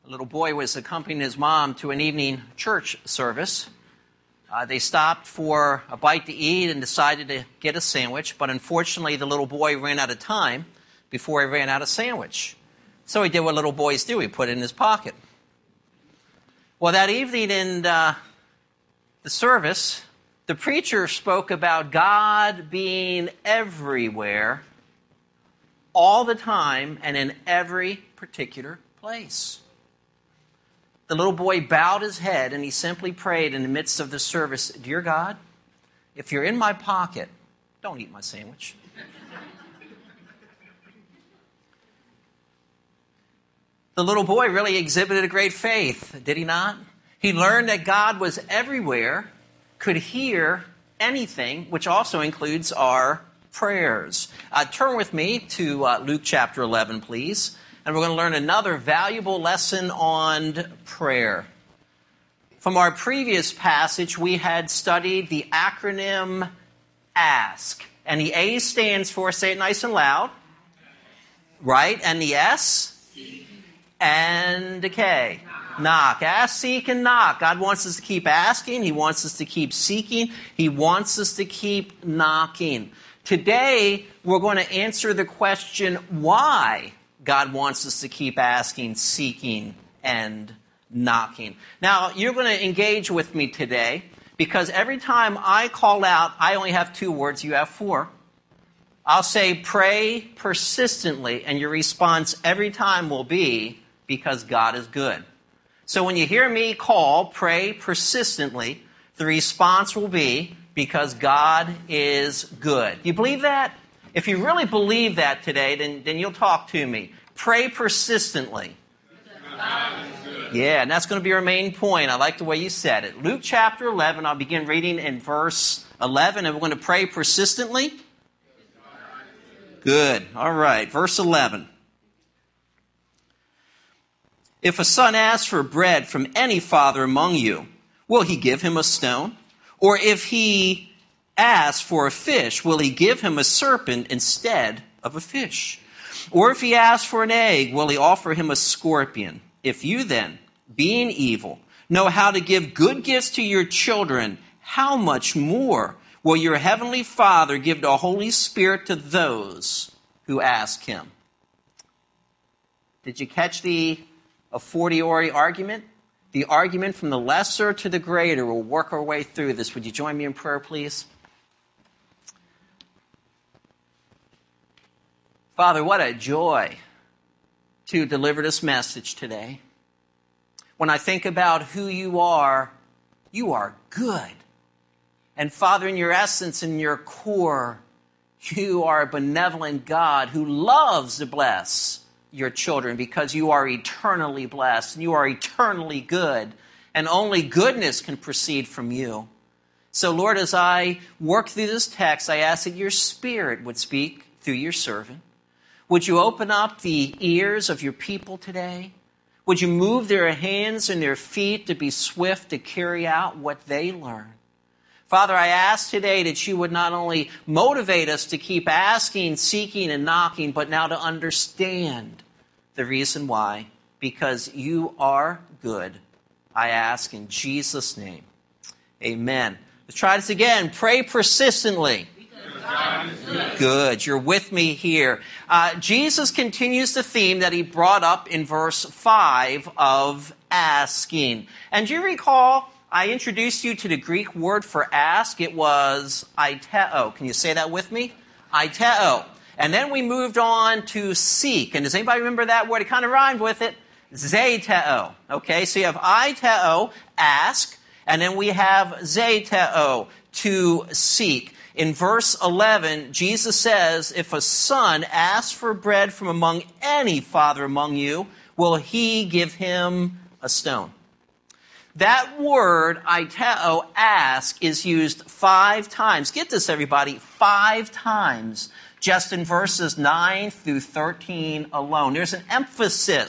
A little boy was accompanying his mom to an evening church service. They stopped for a bite to eat and decided to get a sandwich, but unfortunately the little boy ran out of time before he ran out of sandwich. So he did what little boys do, he put it in his pocket. Well, that evening in the service, the preacher spoke about God being everywhere, all the time, and in every particular place. The little boy bowed his head and he simply prayed in the midst of the service, "Dear God, if you're in my pocket, don't eat my sandwich." The little boy really exhibited a great faith, did he not? He learned that God was everywhere, could hear anything, which also includes our prayers. Turn with me to Luke chapter 11, please. And we're going to learn another valuable lesson on prayer. From our previous passage, we had studied the acronym ASK. And the A stands for, say it nice and loud, right? And the S? And the K. Knock. Ask, seek, and knock. God wants us to keep asking. He wants us to keep seeking. He wants us to keep knocking. Today, we're going to answer the question why God wants us to keep asking, seeking, and knocking. Now, you're going to engage with me today because every time I call out, I only have 2 words, you have 4. I'll say pray persistently, and your response every time will be because God is good. So when you hear me call, pray persistently, the response will be because God is good. You believe that? If you really believe that today, then you'll talk to me. Pray persistently. Yeah, and that's going to be our main point. I like the way you said it. Luke chapter 11, I'll begin reading in verse 11, and we're going to pray persistently. Good. All right, verse 11. If a son asks for bread from any father among you, will he give him a stone? Or if he asks for a fish, will he give him a serpent instead of a fish? Or if he asks for an egg, will he offer him a scorpion? If you then, being evil, know how to give good gifts to your children, how much more will your heavenly Father give the Holy Spirit to those who ask him? Did you catch the a fortiori argument? The argument from the lesser to the greater. We'll work our way through this. Would you join me in prayer, please? Father, what a joy to deliver this message today. When I think about who you are good. And Father, in your essence, in your core, you are a benevolent God who loves to bless your children because you are eternally blessed and you are eternally good, and only goodness can proceed from you. So, Lord, as I work through this text, I ask that your Spirit would speak through your servant. Would you open up the ears of your people today? Would you move their hands and their feet to be swift to carry out what they learn? Father, I ask today that you would not only motivate us to keep asking, seeking, and knocking, but now to understand the reason why. Because you are good. I ask in Jesus' name. Amen. Let's try this again. Pray persistently. Good. You're with me here. Jesus continues the theme that he brought up in verse 5 of asking. And do you recall I introduced you to the Greek word for ask? It was aiteo. Can you say that with me? Aiteo. And then we moved on to seek. And does anybody remember that word? It kind of rhymed with it. Zeteo. Okay, so you have aiteo, ask, and then we have zeteo, to seek. In verse 11, Jesus says, if a son asks for bread from among any father among you, will he give him a stone? That word, aiteo, ask, is used 5 times. Get this, everybody, 5 times just in verses 9 through 13 alone. There's an emphasis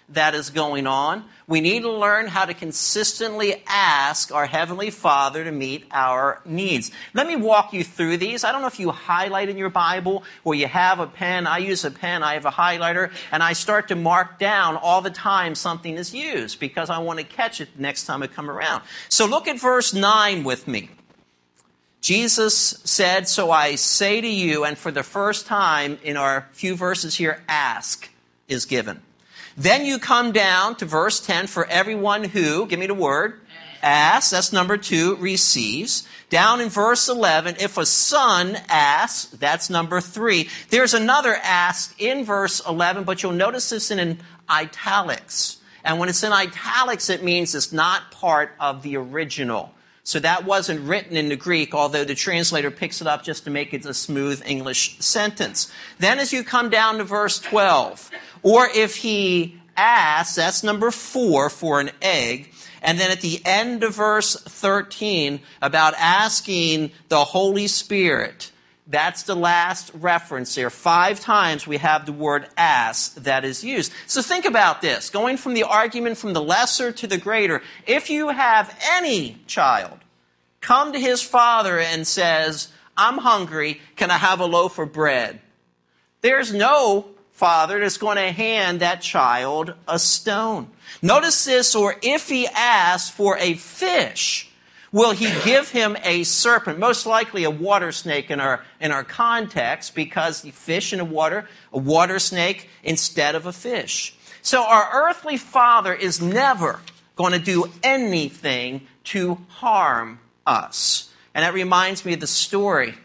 that is going on. We need to learn how to consistently ask our Heavenly Father to meet our needs. Let me walk you through these. I don't know if you highlight in your Bible or you have a pen. I use a pen. I have a highlighter. And I start to mark down all the time something is used because I want to catch it next time I come around. So look at verse 9 with me. Jesus said, "So I say to you," and for the first time in our few verses here, ask is given. Then you come down to verse 10, "For everyone who," give me the word, asks, that's number 2, receives. Down in verse 11, "If a son asks," that's number 3. There's another ask in verse 11, but you'll notice this in italics. And when it's in italics, it means it's not part of the original. So that wasn't written in the Greek, although the translator picks it up just to make it a smooth English sentence. Then as you come down to verse 12, "Or if he asks," that's number 4 for an egg. And then at the end of verse 13, about asking the Holy Spirit, that's the last reference there. 5 times we have the word ask that is used. So think about this. Going from the argument from the lesser to the greater. If you have any child come to his father and says, "I'm hungry, can I have a loaf of bread?" There's no father that's going to hand that child a stone. Notice this, "Or if he asks for a fish, will he give him a serpent?" Most likely a water snake in our context, because the fish in the water, a water snake instead of a fish. So our earthly father is never going to do anything to harm us. And that reminds me of the story.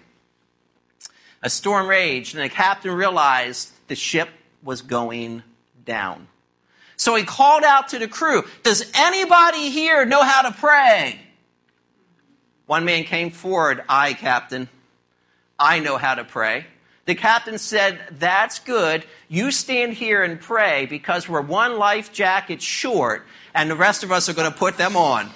A storm raged, and the captain realized the ship was going down. So he called out to the crew, "Does anybody here know how to pray?" One man came forward, "I, Captain, I know how to pray." The captain said, "That's good. You stand here and pray because we're one life jacket short and the rest of us are going to put them on."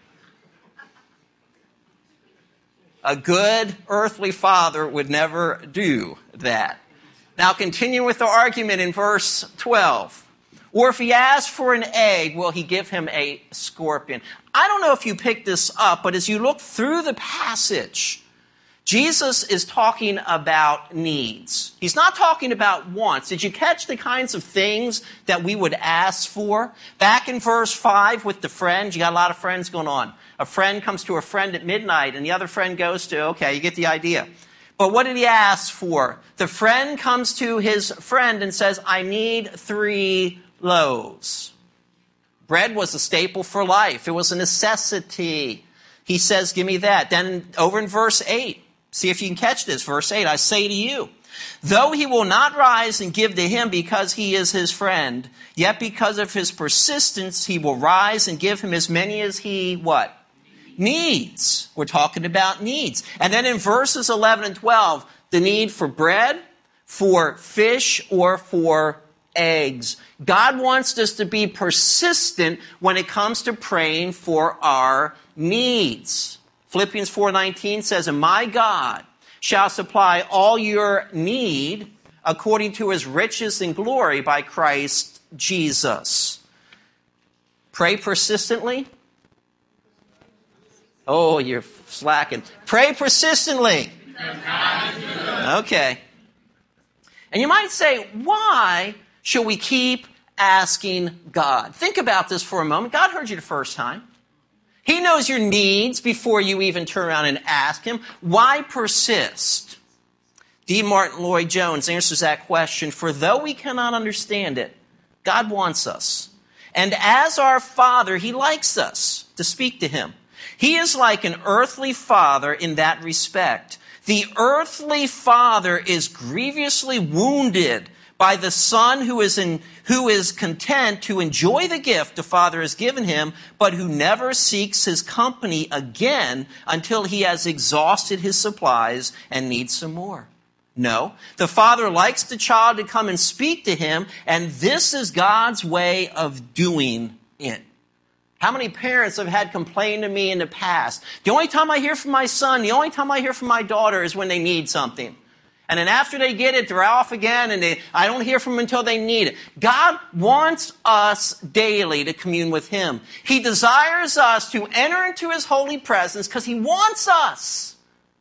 A good earthly father would never do that. Now continue with the argument in verse 12. "Or if he asks for an egg, will he give him a scorpion?" I don't know if you picked this up, but as you look through the passage, Jesus is talking about needs. He's not talking about wants. Did you catch the kinds of things that we would ask for? Back in verse 5 with the friend, you got a lot of friends going on. A friend comes to a friend at midnight, and the other friend goes to, okay, you get the idea. But what did he ask for? The friend comes to his friend and says, "I need 3 loaves. Bread was a staple for life. It was a necessity. He says, "Give me that." Then over in verse 8, see if you can catch this. Verse 8, "I say to you, though he will not rise and give to him because he is his friend, yet because of his persistence, he will rise and give him as many as he," what? Needs. We're talking about needs. And then in verses 11 and 12, the need for bread, for fish, or for eggs. God wants us to be persistent when it comes to praying for our needs. Philippians 4:19 says, "And my God shall supply all your need according to his riches and glory by Christ Jesus." Pray persistently. Oh, you're slacking. Pray persistently. Okay. And you might say, why should we keep asking God? Think about this for a moment. God heard you the first time. He knows your needs before you even turn around and ask him. Why persist? D. Martin Lloyd-Jones answers that question. "For though we cannot understand it, God wants us. And as our Father, he likes us to speak to him. He is like an earthly father in that respect. The earthly father is grievously wounded by the son who is content to enjoy the gift the father has given him, but who never seeks his company again until he has exhausted his supplies and needs some more. No, the father likes the child to come and speak to him, and this is God's way of doing it. How many parents have had complained to me in the past? The only time I hear from my son, the only time I hear from my daughter is when they need something. And then after they get it, they're off again, and I don't hear from them until they need it. God wants us daily to commune with Him. He desires us to enter into His holy presence because He wants us.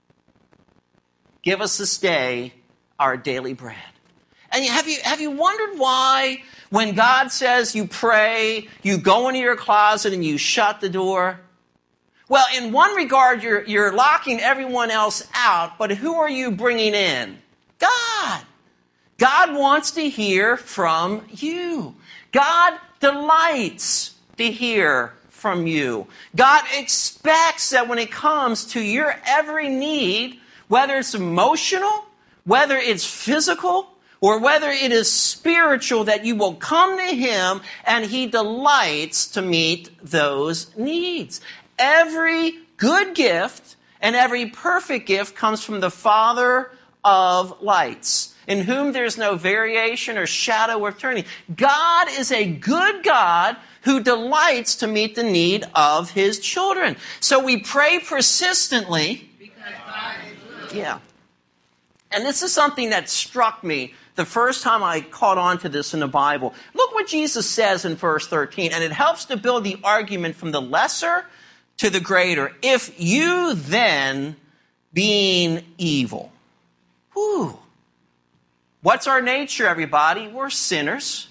Give us this day our daily bread. And have you wondered why when God says you pray, you go into your closet and you shut the door? Well, in one regard, you're locking everyone else out, but who are you bringing in? God. God wants to hear from you. God delights to hear from you. God expects that when it comes to your every need, whether it's emotional, whether it's physical, or whether it is spiritual, that you will come to Him and He delights to meet those needs. Every good gift and every perfect gift comes from the Father of lights, in whom there's no variation or shadow of turning. God is a good God who delights to meet the need of His children. So we pray persistently. Because God is good. Yeah. And this is something that struck me the first time I caught on to this in the Bible. Look what Jesus says in verse 13, and it helps to build the argument from the lesser to the greater. If you then, being evil. Whew. What's our nature, everybody? We're sinners.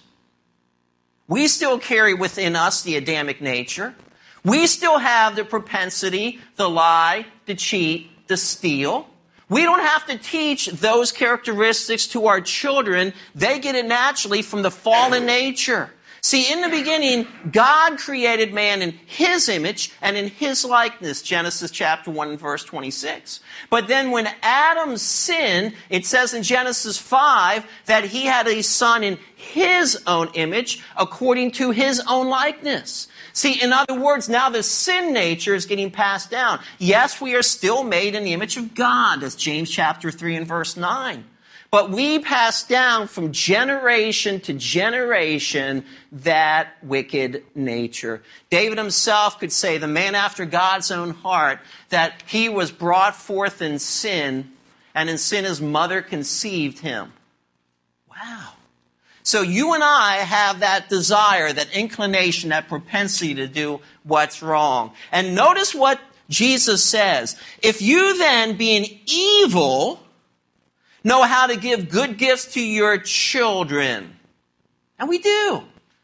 We still carry within us the Adamic nature. We still have the propensity to lie, to cheat, to steal. We don't have to teach those characteristics to our children. They get it naturally from the fallen nature. See, in the beginning, God created man in His image and in His likeness, Genesis chapter 1 and verse 26. But then when Adam sinned, it says in Genesis 5 that he had a son in His own image according to His own likeness. See, in other words, now the sin nature is getting passed down. Yes, we are still made in the image of God. That's James chapter 3 and verse 9. But we pass down from generation to generation that wicked nature. David himself could say, the man after God's own heart, that he was brought forth in sin, and in sin his mother conceived him. Wow. So you and I have that desire, that inclination, that propensity to do what's wrong. And notice what Jesus says. If you then, being evil, know how to give good gifts to your children. And we do.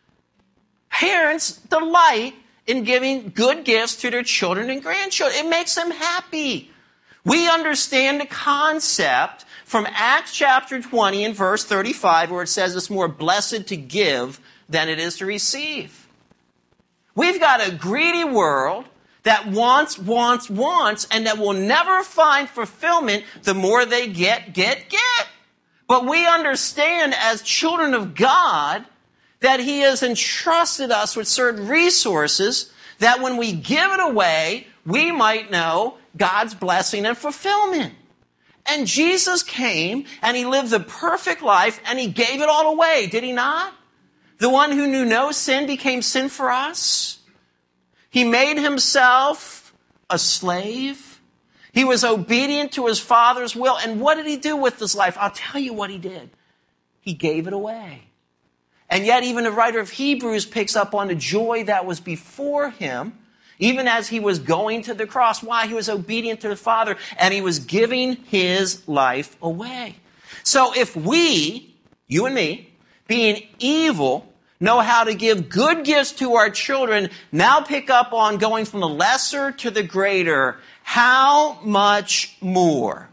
Parents delight in giving good gifts to their children and grandchildren. It makes them happy. We understand the concept from Acts chapter 20 and verse 35, where it says it's more blessed to give than it is to receive. We've got a greedy world that wants, and that will never find fulfillment the more they get. But we understand as children of God that He has entrusted us with certain resources that when we give it away, we might know God's blessing and fulfillment. And Jesus came and He lived the perfect life and He gave it all away, did He not? The one who knew no sin became sin for us. He made Himself a slave. He was obedient to His Father's will. And what did He do with His life? I'll tell you what He did. He gave it away. And yet even the writer of Hebrews picks up on the joy that was before Him, even as He was going to the cross. Why? He was obedient to the Father, and He was giving His life away. So if we, you and me, being evil, know how to give good gifts to our children, now pick up on going from the lesser to the greater, how much more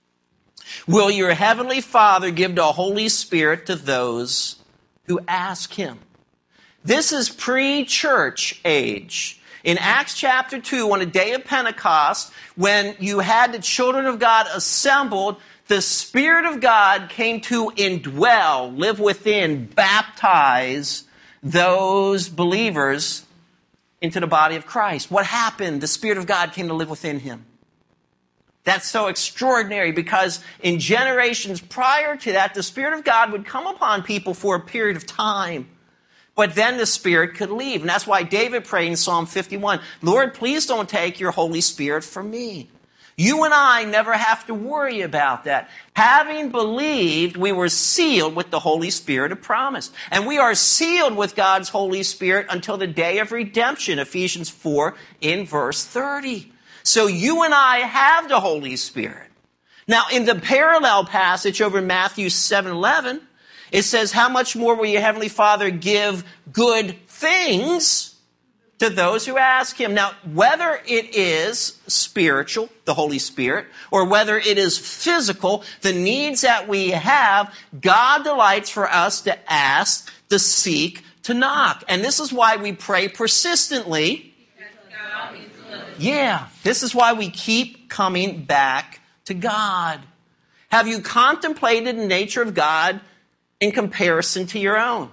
will your heavenly Father give the Holy Spirit to those who ask Him? This is pre-church age. In Acts chapter 2, on the day of Pentecost, when you had the children of God assembled, the Spirit of God came to indwell, live within, baptize those believers into the body of Christ. What happened? The Spirit of God came to live within him. That's so extraordinary because in generations prior to that, the Spirit of God would come upon people for a period of time. But then the Spirit could leave. And that's why David prayed in Psalm 51, Lord, please don't take your Holy Spirit from me. You and I never have to worry about that. Having believed, we were sealed with the Holy Spirit of promise. And we are sealed with God's Holy Spirit until the day of redemption, Ephesians 4 in verse 30. So you and I have the Holy Spirit. Now, in the parallel passage over in Matthew 7:11, it says, how much more will your Heavenly Father give good things to those who ask Him? Now, whether it is spiritual, the Holy Spirit, or whether it is physical, the needs that we have, God delights for us to ask, to seek, to knock. And this is why we pray persistently. Yeah, this is why we keep coming back to God. Have you contemplated the nature of God in comparison to your own?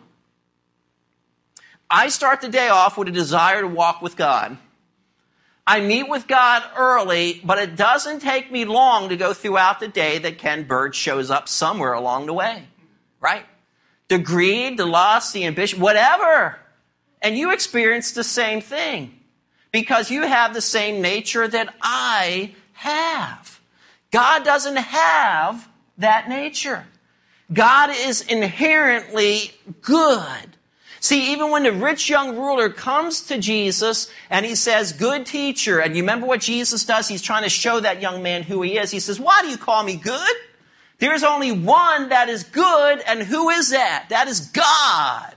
I start the day off with a desire to walk with God. I meet with God early, but it doesn't take me long to go throughout the day that Ken Bird shows up somewhere along the way, right? The greed, the lust, the ambition, whatever. And you experience the same thing because you have the same nature that I have. God doesn't have that nature. God is inherently good. See, even when the rich young ruler comes to Jesus and he says, good teacher, and you remember what Jesus does? He's trying to show that young man who he is. He says, why do you call me good? There's only one that is good, and who is that? That is God.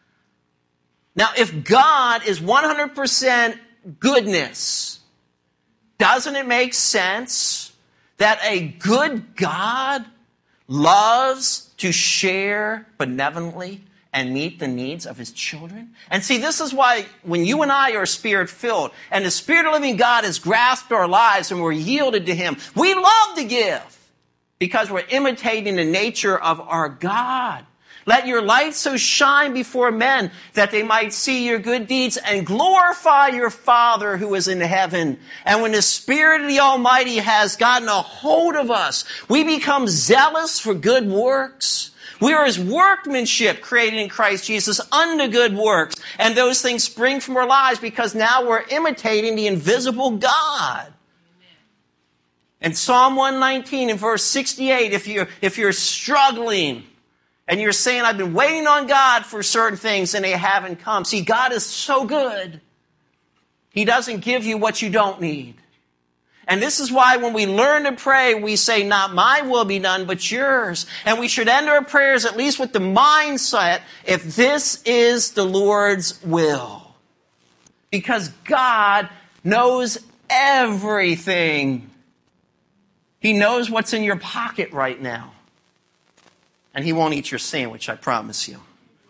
Now, if God is 100% goodness, doesn't it make sense that a good God loves to share benevolently and meet the needs of His children? And see, this is why when you and I are Spirit-filled and the Spirit of the living God has grasped our lives and we're yielded to Him, we love to give because we're imitating the nature of our God. Let your light so shine before men that they might see your good deeds and glorify your Father who is in heaven. And when the Spirit of the Almighty has gotten a hold of us, we become zealous for good works. We are His workmanship created in Christ Jesus unto good works. And those things spring from our lives because now we're imitating the invisible God. And Psalm 119 in verse 68, if you're struggling and you're saying, I've been waiting on God for certain things and they haven't come. See, God is so good. He doesn't give you what you don't need. And this is why when we learn to pray, we say, not my will be done, but yours. And we should end our prayers at least with the mindset, if this is the Lord's will. Because God knows everything. He knows what's in your pocket right now. And He won't eat your sandwich, I promise you.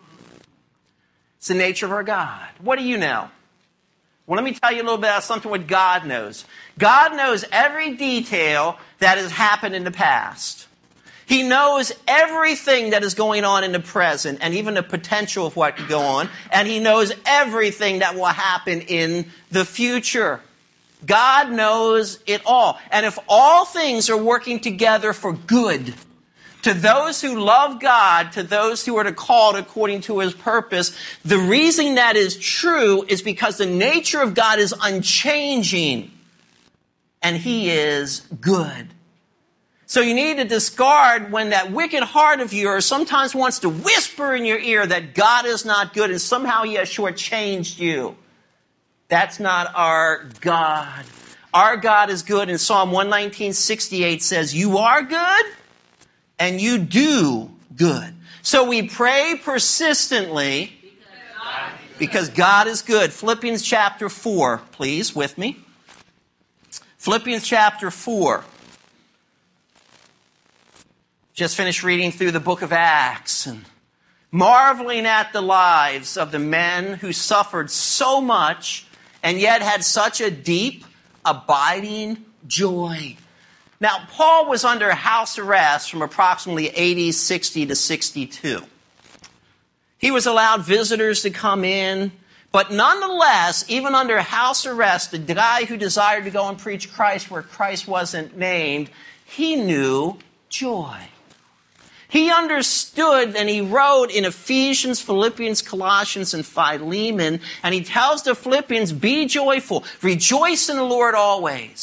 It's the nature of our God. What do you know? Well, let me tell you a little bit about something what God knows. God knows every detail that has happened in the past. He knows everything that is going on in the present and even the potential of what could go on. And He knows everything that will happen in the future. God knows it all. And if all things are working together for good, to those who love God, to those who are called according to His purpose, the reason that is true is because the nature of God is unchanging. And He is good. So you need to discard when that wicked heart of yours sometimes wants to whisper in your ear that God is not good and somehow He has shortchanged you. That's not our God. Our God is good. And Psalm 119:68 says, you are good and you do good. So we pray persistently because God is good. Philippians chapter 4, please, with me. Philippians chapter 4. Just finished reading through the book of Acts and marveling at the lives of the men who suffered so much and yet had such a deep, abiding joy. Now, Paul was under house arrest from approximately AD 60 to 62. He was allowed visitors to come in, but nonetheless, even under house arrest, the guy who desired to go and preach Christ where Christ wasn't named, he knew joy. He understood, and he wrote in Ephesians, Philippians, Colossians, and Philemon, and he tells the Philippians, be joyful, rejoice in the Lord always.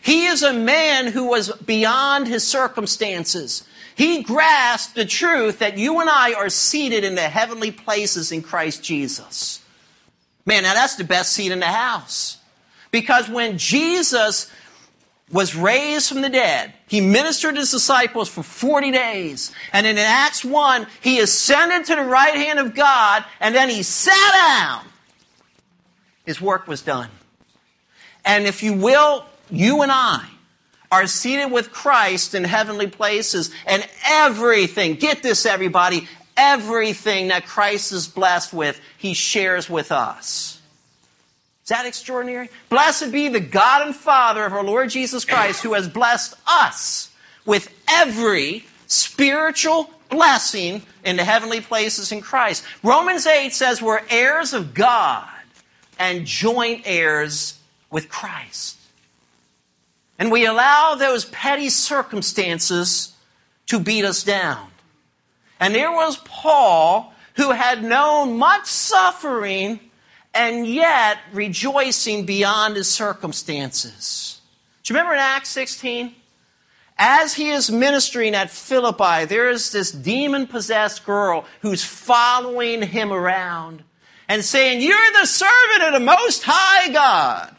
He is a man who was beyond his circumstances. He grasped the truth that you and I are seated in the heavenly places in Christ Jesus. Man, now that's the best seat in the house. Because when Jesus was raised from the dead, he ministered to his disciples for 40 days. And in Acts 1, he ascended to the right hand of God, and then he sat down. His work was done. And if you will, you and I are seated with Christ in heavenly places, and everything, get this everybody, everything that Christ is blessed with, he shares with us. Is that extraordinary? Blessed be the God and Father of our Lord Jesus Christ, who has blessed us with every spiritual blessing in the heavenly places in Christ. Romans 8 says we're heirs of God and joint heirs with Christ. And we allow those petty circumstances to beat us down. And there was Paul, who had known much suffering and yet rejoicing beyond his circumstances. Do you remember in Acts 16? As he is ministering at Philippi, there is this demon-possessed girl who's following him around and saying, "You're the servant of the Most High God."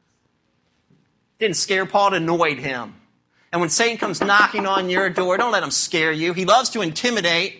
Didn't scare Paul, it annoyed him. And when Satan comes knocking on your door, don't let him scare you. He loves to intimidate.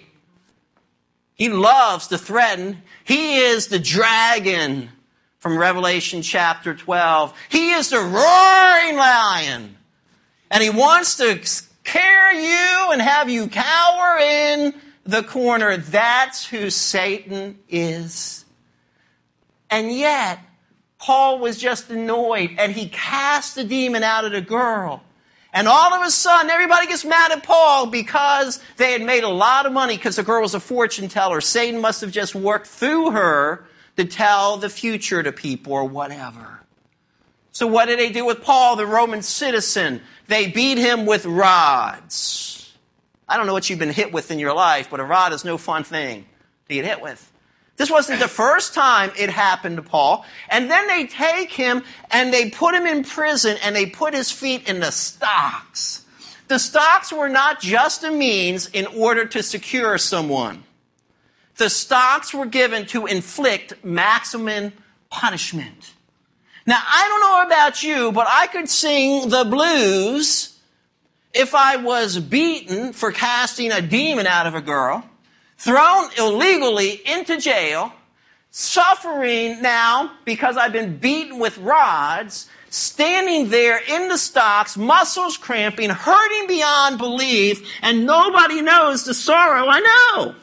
He loves to threaten. He is the dragon from Revelation chapter 12. He is the roaring lion. And he wants to scare you and have you cower in the corner. That's who Satan is. And yet, Paul was just annoyed, and he cast the demon out of the girl. And all of a sudden, everybody gets mad at Paul because they had made a lot of money because the girl was a fortune teller. Satan must have just worked through her to tell the future to people or whatever. So what did they do with Paul, the Roman citizen? They beat him with rods. I don't know what you've been hit with in your life, but a rod is no fun thing to get hit with. This wasn't the first time it happened to Paul. And then they take him and they put him in prison and they put his feet in the stocks. The stocks were not just a means in order to secure someone. The stocks were given to inflict maximum punishment. Now, I don't know about you, but I could sing the blues if I was beaten for casting a demon out of a girl, thrown illegally into jail, suffering now because I've been beaten with rods, standing there in the stocks, muscles cramping, hurting beyond belief, and nobody knows the sorrow I know.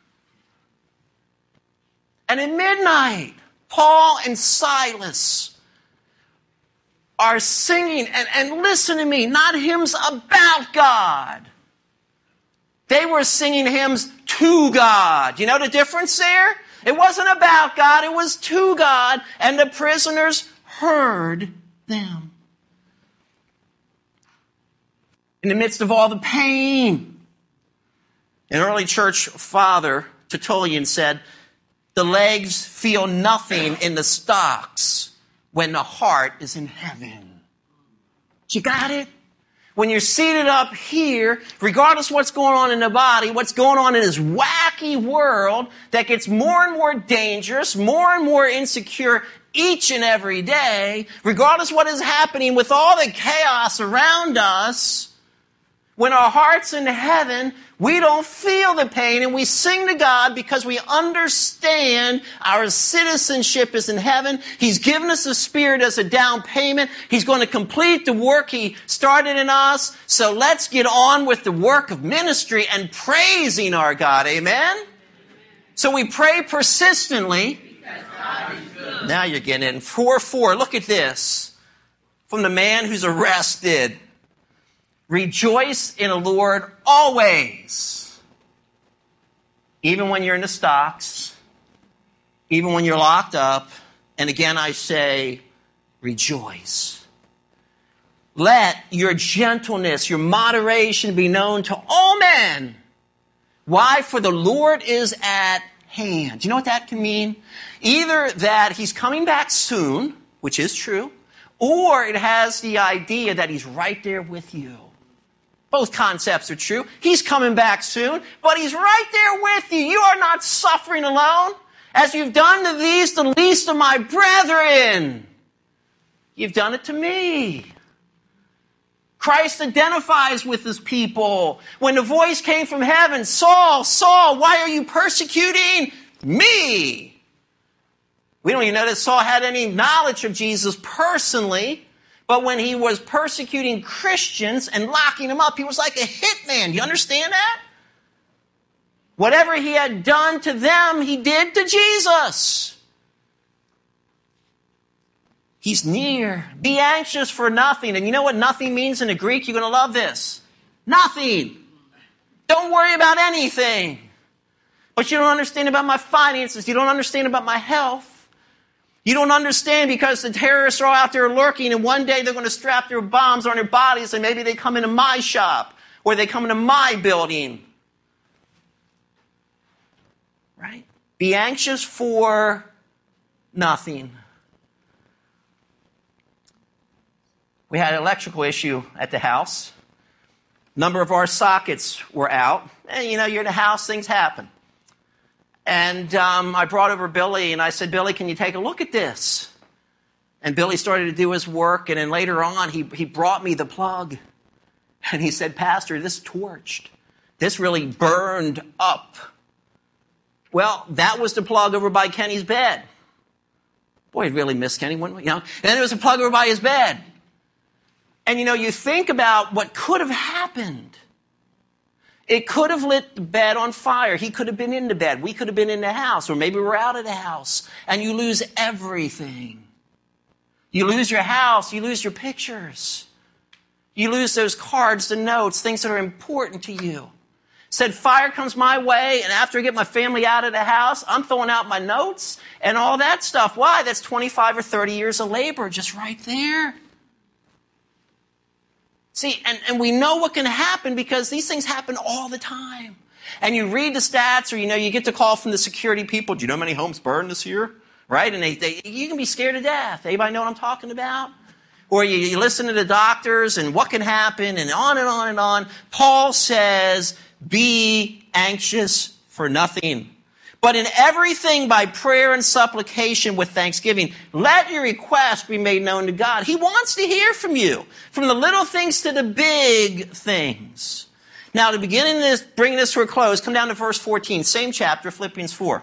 And at midnight, Paul and Silas are singing, and listen to me, not hymns about God. They were singing hymns to God. You know the difference there? It wasn't about God, it was to God, and the prisoners heard them. In the midst of all the pain, an early church father, Tertullian, said, "The legs feel nothing in the stocks when the heart is in heaven." You got it? When you're seated up here, regardless of what's going on in the body, what's going on in this wacky world that gets more and more dangerous, more and more insecure each and every day, regardless of what is happening with all the chaos around us, when our heart's in heaven, we don't feel the pain, and we sing to God because we understand our citizenship is in heaven. He's given us the Spirit as a down payment. He's going to complete the work He started in us. So let's get on with the work of ministry and praising our God. Amen? So we pray persistently. Because God is good. Now you're getting it. In 4:4, look at this. From the man who's arrested. Rejoice in the Lord always. Even when you're in the stocks, even when you're locked up, and again I say, rejoice. Let your gentleness, your moderation be known to all men. Why? For the Lord is at hand. Do you know what that can mean? Either that He's coming back soon, which is true, or it has the idea that he's right there with you. Both concepts are true. He's coming back soon, but he's right there with you. You are not suffering alone. As you've done to these, the least of my brethren, you've done it to me. Christ identifies with his people. When the voice came from heaven, Saul, Saul, why are you persecuting me? We don't even know that Saul had any knowledge of Jesus personally, but when he was persecuting Christians and locking them up, he was like a hitman. Do you understand that? Whatever he had done to them, he did to Jesus. He's near. Be anxious for nothing. And you know what nothing means in the Greek? You're going to love this. Nothing. Don't worry about anything. But you don't understand about my finances. You don't understand about my health. You don't understand because the terrorists are all out there lurking, and one day they're going to strap their bombs on their bodies, and maybe they come into my shop or they come into my building. Right? Be anxious for nothing. We had an electrical issue at the house. A number of our sockets were out. And, you know, you're in the house, things happen. And I brought over Billy, and I said, Billy, can you take a look at this? And Billy started to do his work, and then later on, he brought me the plug. And he said, Pastor, this torched. This really burned up. Well, that was the plug over by Kenny's bed. Boy, I'd really miss Kenny, wouldn't we? You know? And then there was a plug over by his bed. And, you know, you think about what could have happened. It could have lit the bed on fire. He could have been in the bed. We could have been in the house, or maybe we're out of the house. And you lose everything. You lose your house. You lose your pictures. You lose those cards, the notes, things that are important to you. Said, fire comes my way, and after I get my family out of the house, I'm throwing out my notes and all that stuff. Why? That's 25 or 30 years of labor just right there. See, and we know what can happen because these things happen all the time. And you read the stats, or, you know, you get the call from the security people. Do you know how many homes burned this year? Right? And you can be scared to death. Anybody know what I'm talking about? Or you listen to the doctors and what can happen and on and on and on. Paul says, be anxious for nothing. But in everything by prayer and supplication with thanksgiving, let your requests be made known to God. He wants to hear from you, from the little things to the big things. Now, to begin this, bring this to a close, come down to verse 14, same chapter, Philippians 4.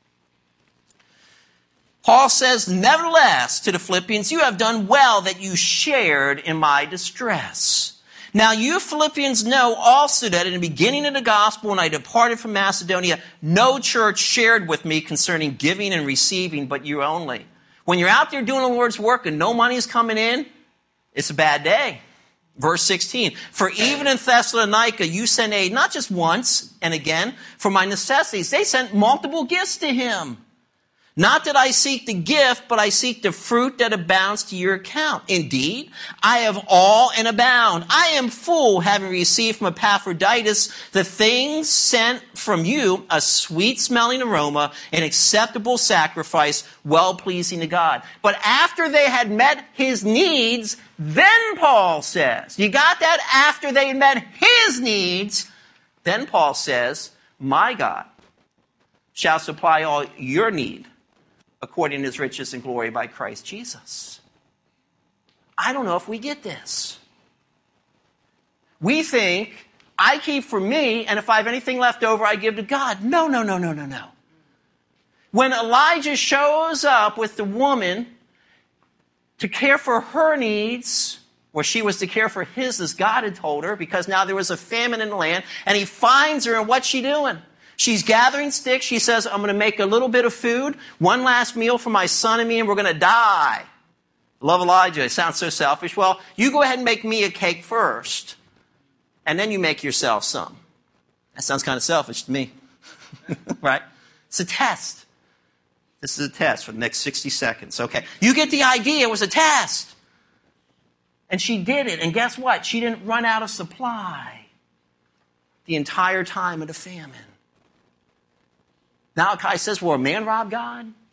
Paul says, nevertheless, to the Philippians, you have done well that you shared in my distress. Now you Philippians know also that in the beginning of the gospel, when I departed from Macedonia, no church shared with me concerning giving and receiving, but you only. When you're out there doing the Lord's work and no money is coming in, it's a bad day. Verse 16, for even in Thessalonica, you sent aid, not just once and again, for my necessities. They sent multiple gifts to him. Not that I seek the gift, but I seek the fruit that abounds to your account. Indeed, I have all and abound. I am full, having received from Epaphroditus the things sent from you, a sweet-smelling aroma, an acceptable sacrifice, well-pleasing to God. But after they had met his needs, then Paul says, you got that? After they had met his needs, then Paul says, my God shall supply all your need according to his riches and glory by Christ Jesus. I don't know if we get this. We think, I keep for me, and if I have anything left over, I give to God. No. When Elijah shows up with the woman to care for her needs, or she was to care for his as God had told her, because now there was a famine in the land, and he finds her, and what's she doing? She's gathering sticks. She says, I'm going to make a little bit of food, one last meal for my son and me, and we're going to die. Love Elijah. It sounds so selfish. Well, you go ahead and make me a cake first, and then you make yourself some. That sounds kind of selfish to me. Right? It's a test. This is a test for the next 60 seconds. Okay. You get the idea. It was a test. And she did it. And guess what? She didn't run out of supply the entire time of the famine. Malachi says, will a man rob God?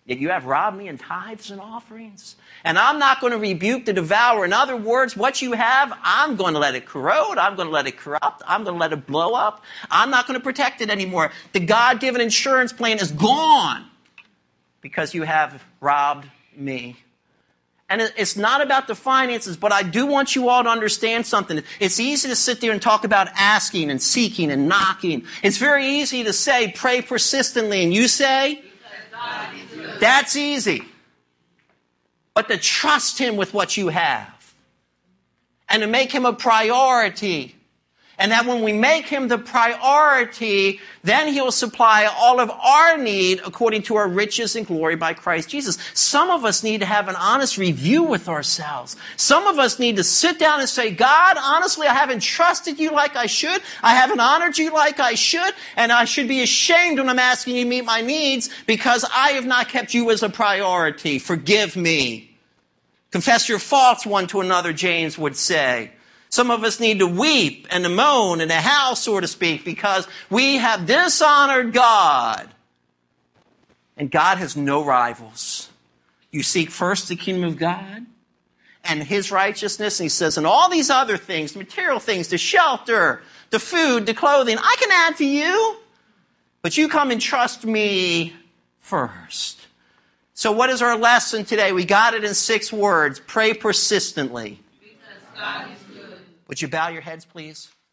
Yet you have robbed me in tithes and offerings. And I'm not going to rebuke the devourer. In other words, what you have, I'm going to let it corrode. I'm going to let it corrupt. I'm going to let it blow up. I'm not going to protect it anymore. The God-given insurance plan is gone because you have robbed me. And it's not about the finances, but I do want you all to understand something. It's easy to sit there and talk about asking and seeking and knocking. It's very easy to say, pray persistently. And you say, that's easy. But to trust Him with what you have and to make Him a priority. And that when we make Him the priority, then He'll supply all of our need according to our riches and glory by Christ Jesus. Some of us need to have an honest review with ourselves. Some of us need to sit down and say, God, honestly, I haven't trusted you like I should. I haven't honored you like I should. And I should be ashamed when I'm asking you to meet my needs because I have not kept you as a priority. Forgive me. Confess your faults one to another, James would say. Some of us need to weep and to moan and to howl, so to speak, because we have dishonored God. And God has no rivals. You seek first the kingdom of God and His righteousness. And He says, and all these other things, the material things, the shelter, the food, the clothing, I can add to you. But you come and trust me first. So what is our lesson today? We got it in 6 words. Pray persistently. Because God is good. Would you bow your heads, please?